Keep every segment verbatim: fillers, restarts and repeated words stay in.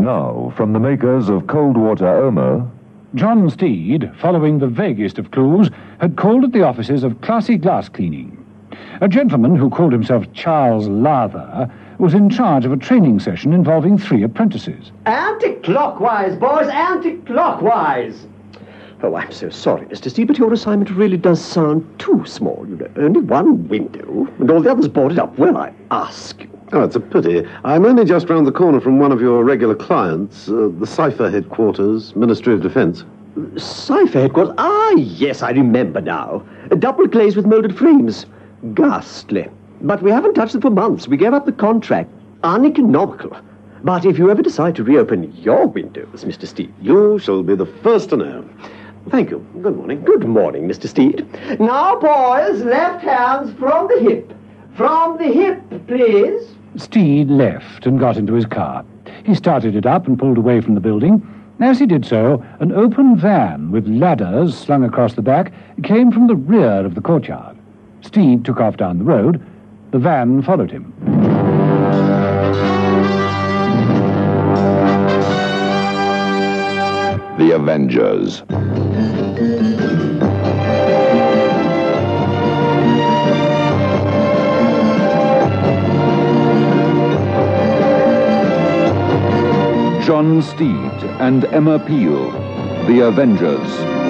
Now, from the makers of Cold Water Omo... John Steed, following the vaguest of clues, had called at the offices of Classy Glass Cleaning. A gentleman who called himself Charles Lather was in charge of a training session involving three apprentices. Anti-clockwise, boys, anti-clockwise! Oh, I'm so sorry, Mister Steed, but your assignment really does sound too small. You know, only one window, and all the others boarded up. Well, I ask you. Oh, it's a pity. I'm only just round the corner from one of your regular clients, uh, the Cypher headquarters, Ministry of Defence. Cypher headquarters? Ah, yes, I remember now. A double glazed with moulded frames. Ghastly. But we haven't touched them for months. We gave up the contract. Uneconomical. But if you ever decide to reopen your windows, Mister Steed... You shall be the first to know. Thank you. Good morning. Good morning, Mister Steed. Now, boys, left hands from the hip. From the hip, please. Steed left and got into his car. He started it up and pulled away from the building. As he did so, an open van with ladders slung across the back came from the rear of the courtyard. Steed took off down the road. The van followed him. The Avengers. John Steed and Emma Peel, The Avengers.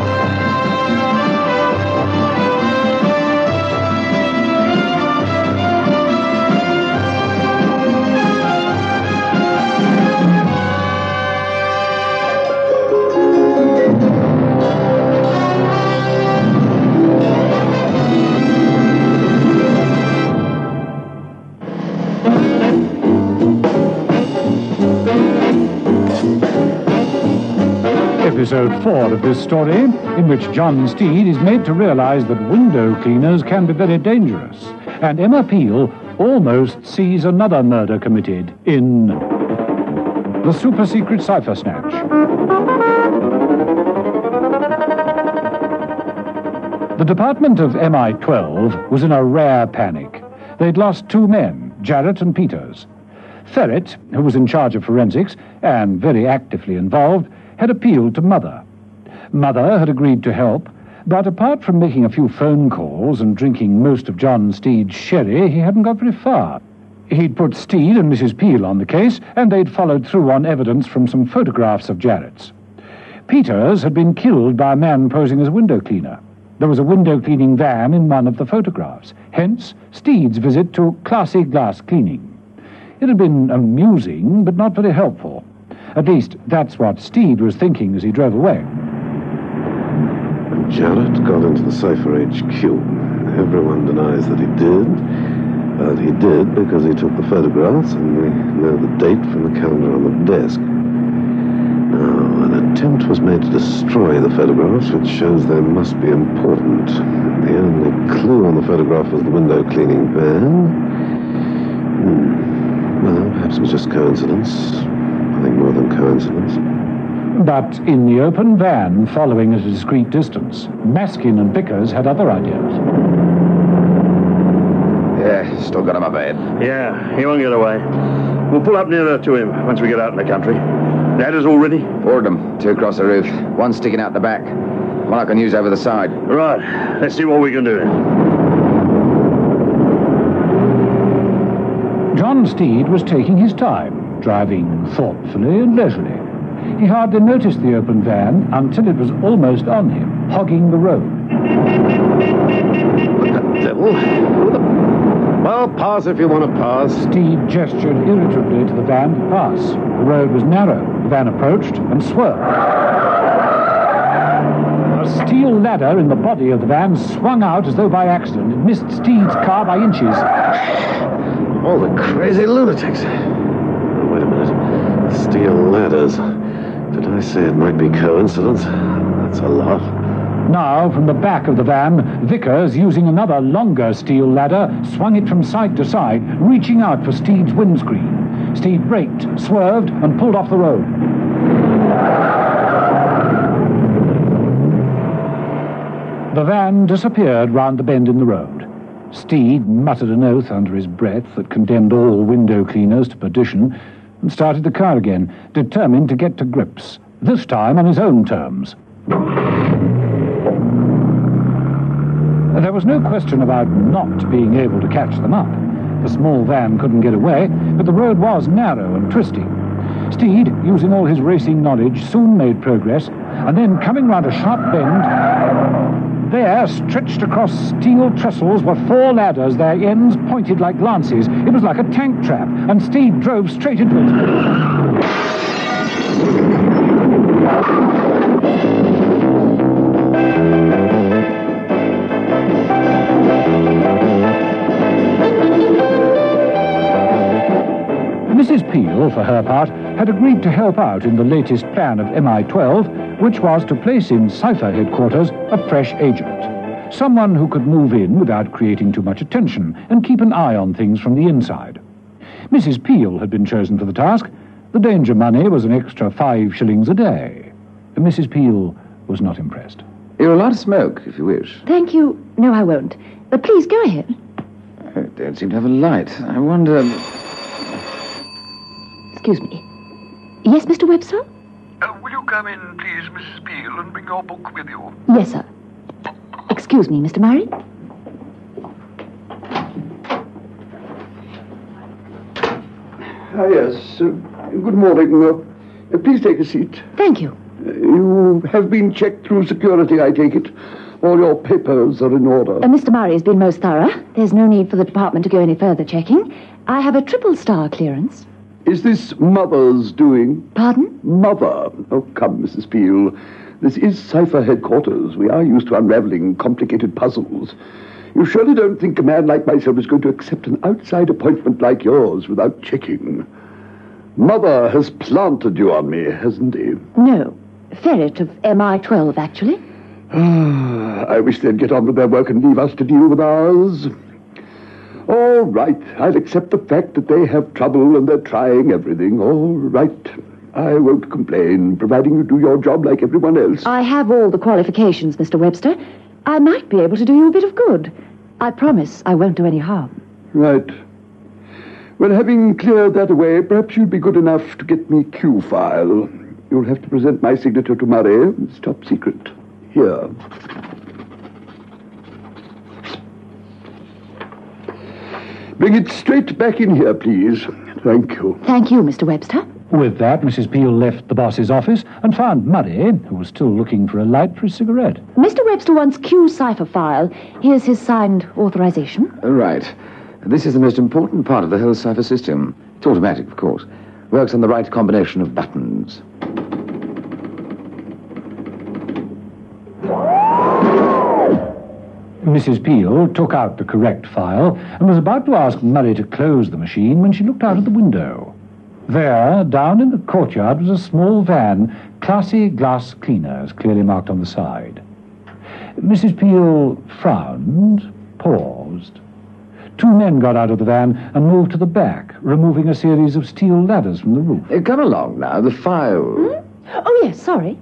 Episode four of this story, in which John Steed is made to realize that window cleaners can be very dangerous, and Emma Peel almost sees another murder committed in the super-secret cipher snatch. The department of M I twelve was in a rare panic. They'd lost two men, Jarrett and Peters. Ferret, who was in charge of forensics and very actively involved, had appealed to Mother. Mother had agreed to help, but apart from making a few phone calls and drinking most of John Steed's sherry, he hadn't got very far. He'd put Steed and Missus Peel on the case, and they'd followed through on evidence from some photographs of Jarrett's. Peters had been killed by a man posing as a window cleaner. There was a window cleaning van in one of the photographs, hence Steed's visit to Classy Glass Cleaning. It had been amusing, but not very helpful. At least, that's what Steed was thinking as he drove away. Jarrett got into the Cypher H Q. Everyone denies that he did, but he did because he took the photographs, and we know the date from the calendar on the desk. Now, an attempt was made to destroy the photographs, which shows they must be important. The only clue on the photograph was the window cleaning van. Hmm. Well, perhaps it was just coincidence. Nothing more than coincidence. But in the open van, following at a discreet distance, Maskin and Bickers had other ideas. Yeah, still got him up ahead. Yeah, he won't get away. We'll pull up nearer to him once we get out in the country. Ladders all ready? Four of them, two across the roof, one sticking out the back. One I can use over the side. Right, let's see what we can do. John Steed was taking his time, driving thoughtfully and leisurely. He hardly noticed the open van until it was almost on him, hogging the road. What the devil? Well, pass if you want to pass. Steed gestured irritably to the van to pass. The road was narrow. The van approached and swerved. A steel ladder in the body of the van swung out as though by accident. It missed Steed's car by inches. All the crazy lunatics. Oh, wait a minute. Steel ladders. Did I say it might be coincidence? That's a lot. Now, from the back of the van, Vickers, using another longer steel ladder, swung it from side to side, reaching out for Steed's windscreen. Steed braked, swerved, and pulled off the road. The van disappeared round the bend in the road. Steed muttered an oath under his breath that condemned all window cleaners to perdition, and started the car again, determined to get to grips, this time on his own terms. There was no question about not being able to catch them up. The small van couldn't get away, but the road was narrow and twisty. Steed, using all his racing knowledge, soon made progress, and then coming round a sharp bend, there, stretched across steel trestles, were four ladders, their ends pointed like lances. It was like a tank trap, and Steed drove straight into it. Missus Peel, for her part, had agreed to help out in the latest plan of M I twelve, which was to place in Cipher headquarters a fresh agent. Someone who could move in without creating too much attention and keep an eye on things from the inside. Missus Peel had been chosen for the task. The danger money was an extra five shillings a day. Missus Peel was not impressed. You're allowed to smoke, if you wish. Thank you. No, I won't. But please, go ahead. I don't seem to have a light. I wonder... Excuse me. Yes, Mister Webster? Uh, will you come in, please, Missus Peel, and bring your book with you? Yes, sir. Excuse me, Mister Murray. Ah, yes. Uh, good morning. Uh, please take a seat. Thank you. Uh, you have been checked through security, I take it. All your papers are in order. Uh, Mister Murray has been most thorough. There's no need for the department to go any further checking. I have a triple star clearance. Is this Mother's doing? Pardon? Mother. Oh, come, Missus Peel. This is Cipher headquarters. We are used to unraveling complicated puzzles. You surely don't think a man like myself is going to accept an outside appointment like yours without checking. Mother has planted you on me, hasn't he? No. Ferret of M I twelve, actually. Ah, I wish they'd get on with their work and leave us to deal with ours. All right, I'll accept the fact that they have trouble and they're trying everything. All right, I won't complain, providing you do your job like everyone else. I have all the qualifications, Mister Webster. I might be able to do you a bit of good. I promise I won't do any harm. Right. Well, having cleared that away, perhaps you'd be good enough to get me Q file. You'll have to present my signature to Murray. It's top secret. Here. Bring it straight back in here, please. Thank you. Thank you, Mister Webster. With that, Missus Peel left the boss's office and found Murray, who was still looking for a light for his cigarette. Mister Webster wants Q cipher file. Here's his signed authorization. Right. This is the most important part of the whole cipher system. It's automatic, of course. Works on the right combination of buttons. Missus Peel took out the correct file and was about to ask Murray to close the machine when she looked out of the window. There, down in the courtyard, was a small van, Classy Glass Cleaners, clearly marked on the side. Missus Peel frowned, paused. Two men got out of the van and moved to the back, removing a series of steel ladders from the roof. Uh, come along now, the file. Hmm? Oh, yes, sorry.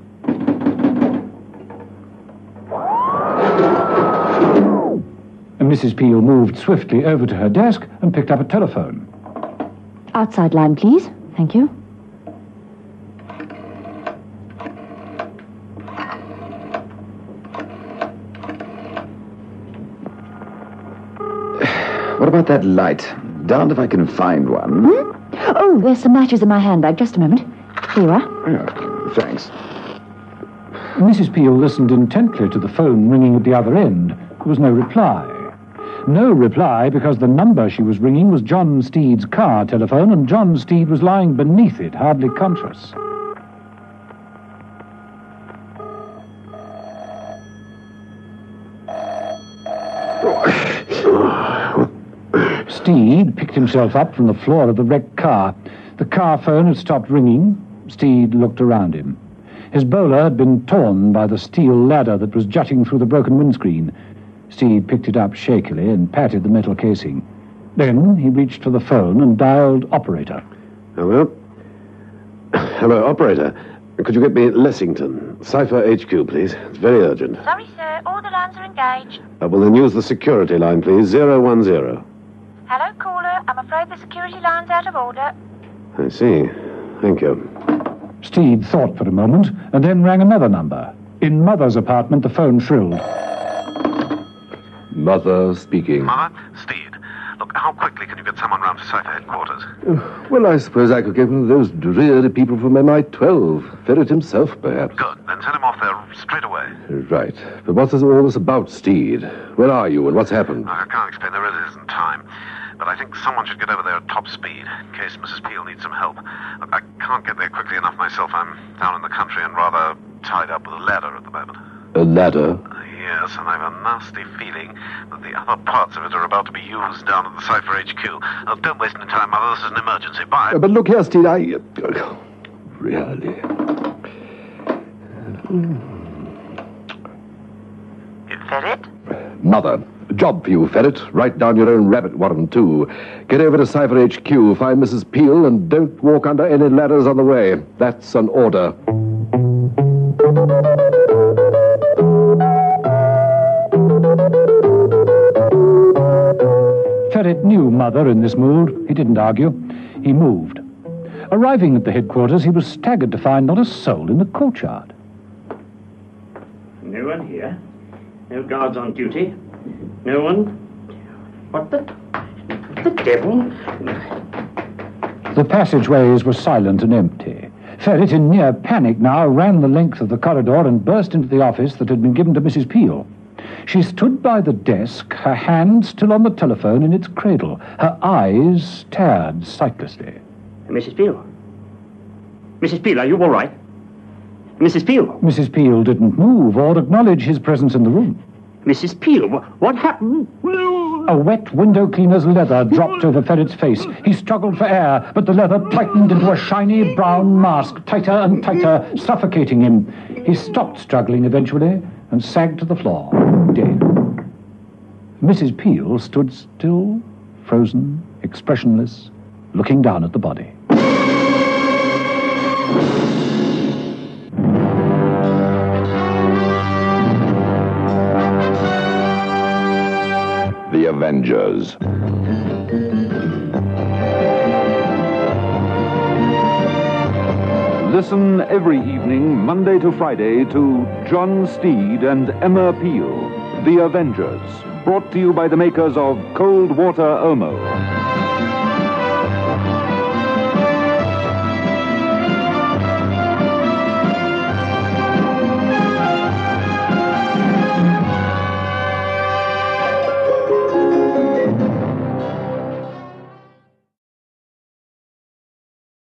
And Missus Peel moved swiftly over to her desk and picked up a telephone. Outside line, please. Thank you. What about that light? Darned if I can find one. Hmm? Oh, there's some matches in my handbag. Just a moment. Here you are. Oh, thanks. Missus Peel listened intently to the phone ringing at the other end. There was no reply. No reply because the number she was ringing was John Steed's car telephone, and John Steed was lying beneath it, hardly conscious. Steed picked himself up from the floor of the wrecked car. The car phone had stopped ringing. Steed looked around him. His bowler had been torn by the steel ladder that was jutting through the broken windscreen. Steed picked it up shakily and patted the metal casing. Then he reached for the phone and dialed operator. Hello? Hello, operator. Could you get me Lessington? Cipher H Q, please. It's very urgent. Sorry, sir. All the lines are engaged. Uh, well, then use the security line, please. zero one zero. Hello, caller. I'm afraid the security line's out of order. I see. Thank you. Steed thought for a moment and then rang another number. In Mother's apartment, the phone shrilled. Mother speaking. Mother? Steed. Look, how quickly can you get someone round to Cypher headquarters? Uh, well, I suppose I could get one of those dreary people from M I twelve. Ferret himself, perhaps. Good. Then send him off there straight away. Right. But what's this, all this about, Steed? Where are you and what's happened? I can't explain. There really isn't time. But I think someone should get over there at top speed, in case Missus Peel needs some help. Look, I can't get there quickly enough myself. I'm down in the country and rather tied up with a ladder at the moment. A ladder? Uh, yes, and I've a nasty feeling that the other parts of it are about to be used down at the Cypher H Q. Oh, don't waste any time, Mother. This is an emergency. Bye. Uh, but look here, Steed, I... Uh, really... Ferret? Mother, job for you, Ferret. Write down your own rabbit warren, too. Get over to Cypher H Q, find Missus Peel, and don't walk under any ladders on the way. That's an order. Ferret knew Mother in this mood. He didn't argue. He moved. Arriving at the headquarters, he was staggered to find not a soul in the courtyard. No one here. No guards on duty. No one. What the... the devil? The passageways were silent and empty. Ferret, in near panic now, ran the length of the corridor and burst into the office that had been given to Missus Peel. She stood by the desk, her hand still on the telephone in its cradle. Her eyes stared sightlessly. Missus Peel? Missus Peel, are you all right? Missus Peel? Missus Peel didn't move or acknowledge his presence in the room. Missus Peel, what happened? A wet window cleaner's leather dropped over Ferret's face. He struggled for air, but the leather tightened into a shiny brown mask, tighter and tighter, suffocating him. He stopped struggling eventually and sagged to the floor, dead. Missus Peel stood still, frozen, expressionless, looking down at the body. The Avengers. Listen every evening, Monday to Friday, to John Steed and Emma Peel, The Avengers, brought to you by the makers of Cold Water Omo.